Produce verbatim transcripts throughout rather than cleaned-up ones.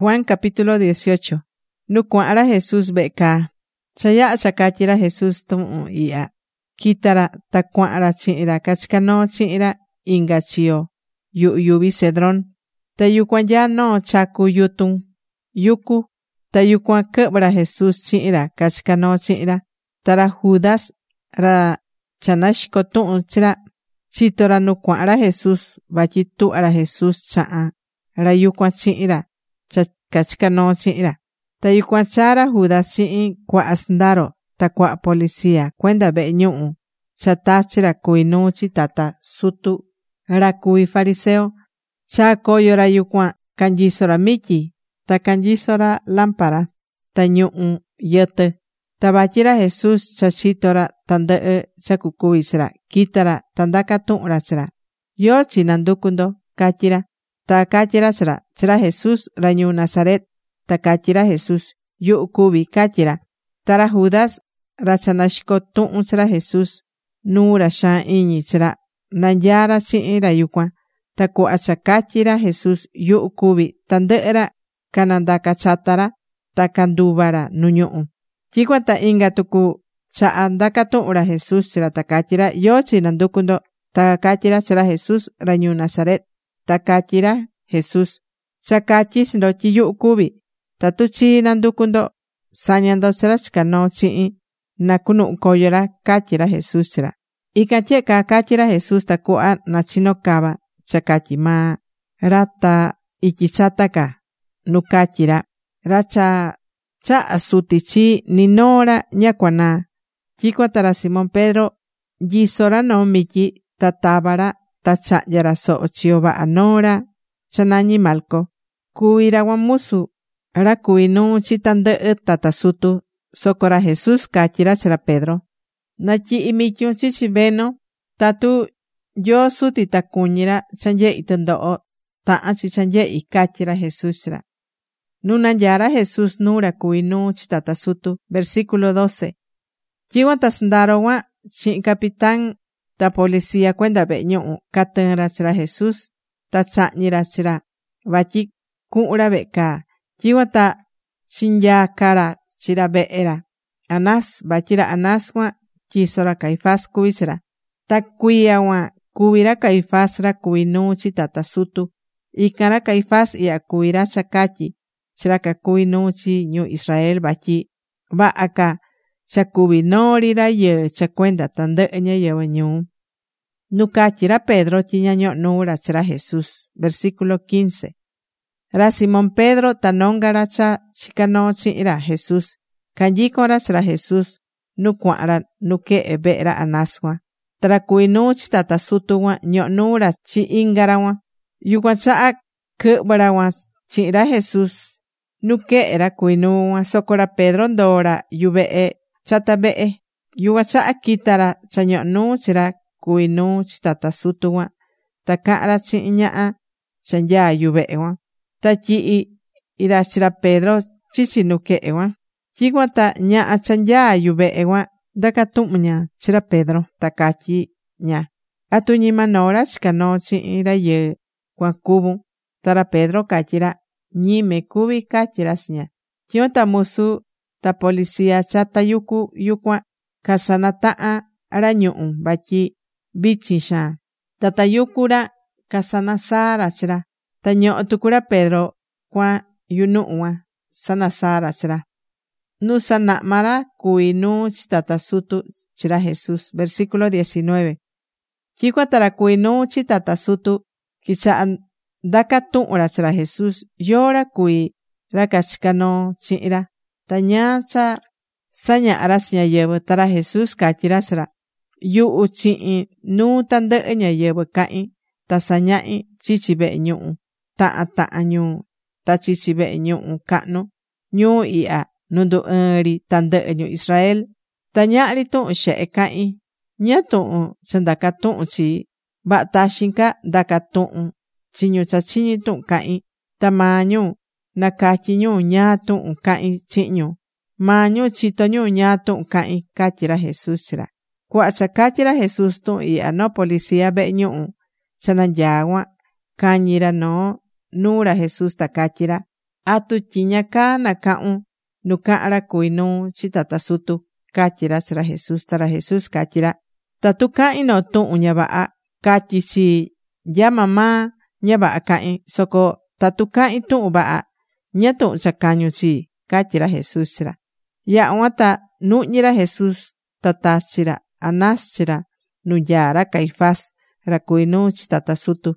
Juan capítulo dieciocho. Nu cua'ra Jesús ve'e kaa. Cha ya'a cha katyira Jesús tu'un i'ya. Kitara ta cua'ra chi'ira kachikano chi'ira inga chiyo yu'u yuvi Cedrón. Ta yukuan nyaa noo chaku yutun yuku. Ta yukuan quɨ'vɨra Jesús chi'ira kachikano chi'ira. Ta ra Judas ra cha naxiko tu'un chira chitora nu cua'ra Jesús vatyi tu'va ra Jesús cha'a ra yukuan chi'ira cha kachikano chi'ira. Ta yukuan chaa ra Judas chi'in kua'a sndaro ta kua'a policía cuenda ve'e ñu'u cha tachi ra kuví nuu chi tata sutu ra kuví fariseo. Chaa koyo ra yukuan kanyiso ra mityi ta kanyiso ra lámpara ta ñu'u yɨtɨ. Ta vatyi ra Jesús cha chito ra tandɨ'ɨ cha kukuvi chi ra, kita ra ta ndaka tuhun ra chi ra: ―¿Yóó chi nanduku ndo? ―catyi ra. Ta catyi ra chi ra: ―Chi ra Jesús ra ñuu Nazaret. Ta catyi ra Jesús: ―Yuhu kuví ―catyi ra. Ta ra Judas ra cha naxiko tuhun chi ra Jesús nuu ra xaan iñi chi ra, nanyaa ra chi'in ra yukuan. Ta cuhva cha catyi ra Jesús: yuhu kuví, tandɨ'ɨ ra canandaka chata ra ta canduva ra nu ñu'u. Tyicuan ta inga tucu cha'a ndaca tuhun ra Jesús chi ra ta catyi ra: ―¿Yóó chi nanduku ndo? Ta catyi ra chi ra Jesús: ―Ra ñuu Nazaret. Ta catyi ra Jesús: ―Cha catyi chi ndo tyi yuhu kuví. Tatu chii nanduku ndo, sa̱ña ndo chi ra chika noo chi'in na cunuhu coyo ra ―catyi ra Jesús chi ra. Ican tye'e caa catyi ra Jesús tacuhva nachino cava cha catyi maa ra ta ityi chata ca nu catyi ra: ra cha cha'a Suti chii, ni noo ra ña cuanaa. Tyicuan ta ra Simón Pedro nyiso ra noo mityi ta tava ra ta chahnya ra soho chiyo vaha noo ra cha nañí Malco. Cuví ra cuan musu ra cuví nuu chi tandɨ'ɨ tata sutu. Soco ra Jesús catyi ra chi ra Pedro: ―Natyi'i mityun chichi veno. Tatu Nyoo Suti ta cuñí ra cha nye'i tɨndoho, tahan chi cha nye'i ―catyi ra Jesús chi ra. Nu nanyaa ra Jesús nuu ra cuví nuu chi tata sutu. Versículo doce. Tyicuan ta sndaro cuan chi'in capitán ta policía cuenda ve'e ñu'u catɨɨn ra chi ra Jesús ta chahñi ra chi ra vatyi cuhun ra ve'e caa. Tyicuan ta chinyaaca ra chi ra ve'e ra Anás, vatyi ra Anás cuan tyiso ra Caifás cuví chi ra. Ta cuiya cuan cuví ra Caifás ra cuví nuu chi tata sutu. Ican ra Caifás ihya cuví ra cha catyi chi ra cacuví nuu chi ñu Israel vatyi vaha ca cha cuví noo ri rayɨɨ cha cuenda tandɨ'ɨ ñáyɨvɨ ñuu. Nu catyi ra Pedro tyi ña ñohó nuu ra chi ra Jesús. Versículo quince. Ra Simón Pedro ta nonga ra cha chicá noo chi'in ra Jesús. Canyicon ra chi ra Jesús nu cuahan ra nu quehe ve'e ra Anás cuan. Ta ra cuví nuu chi tata sutu cuan ñohó nuu ra chi inga ra cuan. Yucuan chaha quɨhvɨ ra cuan chi'in ra Jesús nu quehe ra cuví nuu cuan. Soco ra Pedro ndoo ra yuvehe chata vehe. Yucuan chaha quita ra cha ñohó nuu chi ra cuví nuu chi tata sutu cuan. Ta cahan ra chi'in ñaha cha nyaa yuvehe cuan. Ta tyi'i ra chi ra Pedro chichi nu quehe cuan. Tyicuan ta ñaha cha nyaa yuvehe cuan ndaca tuhun ña chi ra Pedro ta catyi ña: ―¿Atu ñima noo ra chicá noo chi'in rayɨɨ cuan cuvun? Ta ra Pedro catyi ra: ―Ñime cuví ―catyi ra chi ña. Tyicuan ta musu ta policía chata yuku yucuan casanatahan ra ñu'u vatyi vichin xaan. Ta tayucu ra casanasaa ra chi ra. Ta ñohó tucu ra Pedro cuan yunuhu cuan sanasaa ra chi ra. Nu sanahma ra cuví nuu chi tata sutu chi ra Jesús. Versículo diecinueve. Tyicuan ta ra cuví nuu chi tata sutu quichaha ndaca tuhun ra chi ra Jesús: ―¿Yóó ra cuví ra cachicá noo chi'in ra? Ta ñaa cha sañaha ra chi ñáyɨvɨ. Ta ra Jesús catyi ra chi ra: ―Yuhu chi'in nuu tandɨ'ɨ ñáyɨvɨ cahín ta sañahi chichi ve'e ñu'u tahan tahan ñuu ta chichi ve'e ñu'u cahnu ñuu ihya nu ndu ɨɨn ri tandɨ'ɨ ñu Israel. Ta ñahri tuhun xehe cahín. ¿Ñáá tuhun cha ndaca tuhun chii? Vaha taxin ca ndaca tuhun chi ñu cha chiñi tuhun cahín. Ta maa ñu nacatyi ñu ñáá tuhun cahín chihin ñu. Maa ñu chitó ñu ñáá tuhun cahín ―catyi ra Jesús chi ra. Cuaha cha catyi ra Jesús tuhun ihya, noo policía ve'e ñu'u cha nanyaa cuan cañi ra noo nuu ra Jesús ta catyi ra: Atu tyiña kaa naka'un nu ka'an ra kuví nuu chi tata sutu, catyi ra chi ra Jesús. Ta ra Jesús catyi ra: tatu cahín noo tuhun ña vaha, catyi chi nya maa maa ña vaha cahín. Soco tatu cahín tuhun vaha, ña tuhun cha cañun chii, catyi ra Jesús chi ra. Yaha cuan ta nuhñí ra Jesús ta tachi ra Anás chi ra nu nyaa ra Caifás, ra cuví nuu chi tata sutu.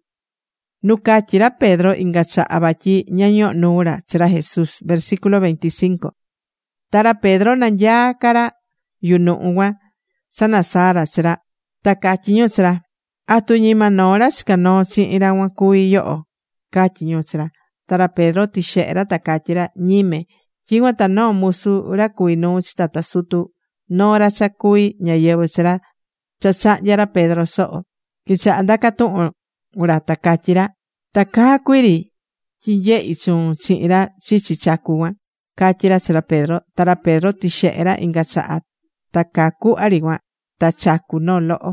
Nu catyi ra Pedro inga chaha vatyi ña ñohó nuu ra chi ra Jesús. Versículo veinticinco. Ta ra Pedro nanyaa ca ra yunuhu cuan sanasaa ra chi ra. Ta catyi ñu chi ra: atu ñima noo ra chicá noo chihin ra cuan cuví yoho, catyi ñu chi ra. Ta ra Pedro tixehe ra ta catyi ra: ñime. Tyicuan ta noo musu ra cuví nuu chi tata sutu, noo ra cha cuví ñáyɨvɨ chi ra cha chahnya ra Pedro soho, quichaha ndaca tuhun ra ta catyi ra: ta caa cuii ri tyi nyehi chuun chihin ra chichi chacu cuan, catyi ra chi ra Pedro. Ta ra Pedro tixehe ra inga chaha ta caa cuhva ri cuan, ta chacu noo loho.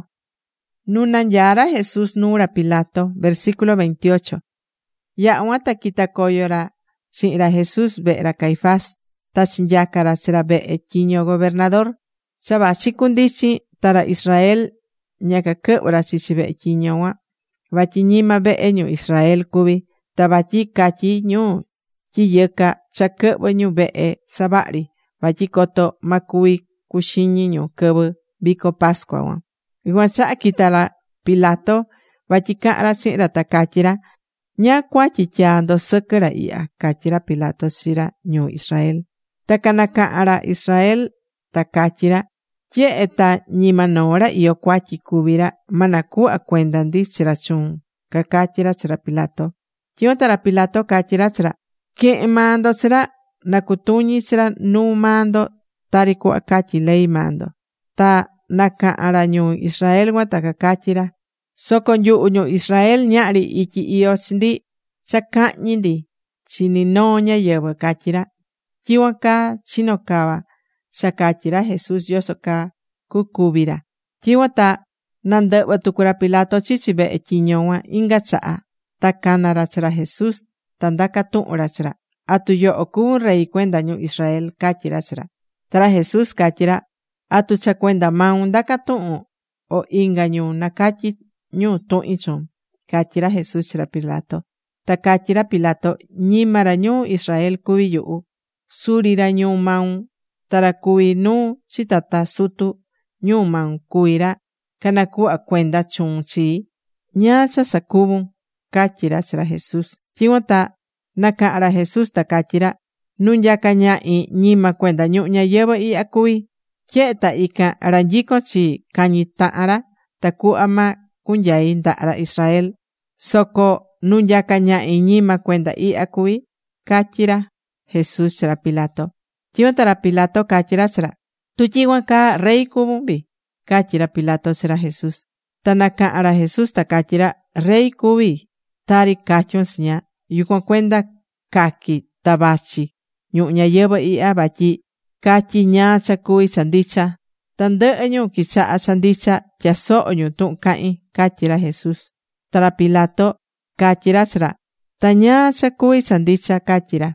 Nu nanyaa ra Jesús nuu ra Pilato. Versículo veintiocho. Yaha cuan ta quita coyo ra chihin ra Jesús vehe ra Caifás, ta chinyaca ra chi ra vehe tyiño gobernador. Cha vachi cundichin ta ra Israel ña caquɨhvɨ ra chichi vehe tyiño cuan, vatyi ñima vehe ñu Israel cuví, ta vatyi catyi ñu tyi yɨca cha quɨhvɨ ñu vehe savahri, vatyi coto ma cuvi cuxiñi ñu quɨvɨ vico pascua cuan. Yucuan chaha quita ra Pilato vatyi cahan ra chihin ra ta catyi ra: ¿ñáá cuatyi tyaa ndo sɨquɨ ra ihya? Catyi ra Pilato chi ra ñuu Israel. Ta canacahan ra Israel ta catyi ra: tyehe ta ñima noo ra iyó cuatyi cuví ra, ma nacuhva cuenda ndi chi ra chuun, cacatyi ra chi ra Pilato. Tyicuan ta ra Pilato catyi ra chi ra: quehen maa ndo chi ra, na cutuñi chi ra nuu maa ndo tari cuhva catyi ley maa ndo. Ta nacahan ra ñuu Israel cuan ta cacatyi ra: soco nyuhu ñu Israel ñahri ityi iyó chi ndi cha cahñi ndi chi ni noo ñáyɨvɨ, catyi ra. Tyicuan caa chino cava cha catyi ra Jesús yoso caa cucuvi ra. Tyicuan ta nandɨhvɨ tucu ra Pilato chichi vehe tyiño cuan inga chaha. Ta cana ra chi ra Jesús ta ndaca tuhun ra chi ra: atu yoho cuvun rey cuenda ñu Israel, catyi ra chi ra. Ta ra Jesús catyi ra: atu cha cuenda maun ndaca tuhun, o inga ñu nacatyi ñu tuhin chuun, catyi ra Jesús chi ra Pilato. Ta catyi ra Pilato: ñima ra ñuu Israel cuví yuhu, suri ra ñuu maun, ta ra cuví nuu chi tata sutu ñuu maun cuví ra canacuhva cuenda chuun chii. ¿Ñáá cha sacuvun? Catyi ra chi ra Jesús. Tyicuan ta nacahan ra Jesús ta catyi ra: nu nyaca ñahi ñima cuenda ñuhu ñayɨvɨ ihya cuví. Tyehe ta ican ra nyicon chii cañi tahan ra tacuhva ma cunyai ndaha ra Israel. Soco nu nyaca ñahi ñima cuenda ihya cuví, catyi ra Jesús chi ra Pilato. Tyicuan ta ra Pilato catyi ra chi ra: tu tyicuan caa rey cuvun vi, catyi ra Pilato chi ra Jesús. Ta nacahan ra Jesús ta catyi ra: rey cuví, tari catyun siña. Yucuan cuenda caqui ta vachi ñuhu ñayɨvɨ ihya vatyi catyi ñáá cha cuví cha ndicha. Tandɨhɨ ñu quichaha cha ndicha tyasoho ñu tuhun cahín, catyi ra Jesús. Ta ra Pilato catyi ra chi ra: ta ñáá cha cuví cha ndicha, catyi ra.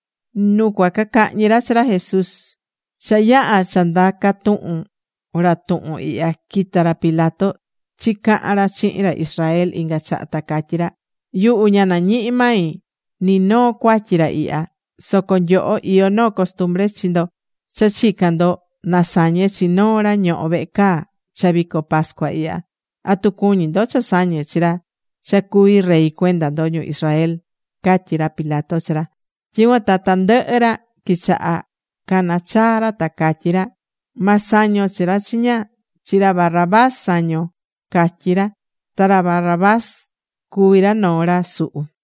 Nu cua cacahñi ra chi ra Jesús, cha yaha cha ndaca tuhun ra tuhun ihya, quita ra Pilato chicahan ra chihin ra Israel inga chaha ta catyi ra: yuhu ña nañihi mai ni noo cuatyi ra ihya, soco nyoho iyó noo costumbre chi ndo cha chican ndo nasañe chi noo ra ñoho vehe caa cha vico pascua ihya. ¿atu cuñi ndo cha sañe chi ra cha cuví rey cuenda ndo ñu Israel? Catyi ra Pilato chi ra. Tyicuan ta tandɨhɨ ra quichaha cana chaa ra ta catyi ra: ma saño chi ra chiña, chi ra Barrabás saño, catyi ra. Ta ra Barrabás cuví ra noo ra suhu.